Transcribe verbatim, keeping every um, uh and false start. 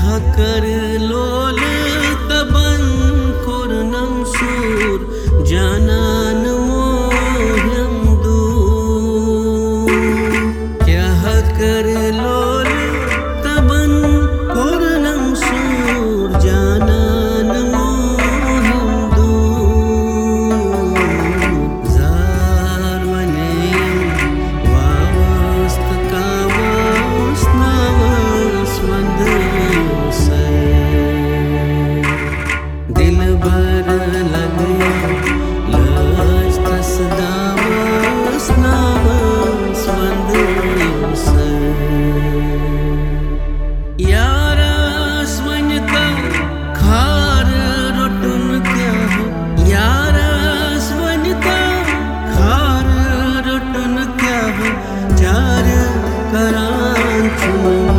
कर लोल तबन कुर्नम सूर जानान मोह्यम दूर क्या कर लोल तबन कुर्नम सूर जानान मोह्यम दूर जार वनेयम वावस्त कावस नावस वंद दिल भर लगे लाज तस दावस नावस वंद यारस वन्यता खार रोटुन क्या हो यारस वन्यता खार रोटुन क्या हो चार करान चुन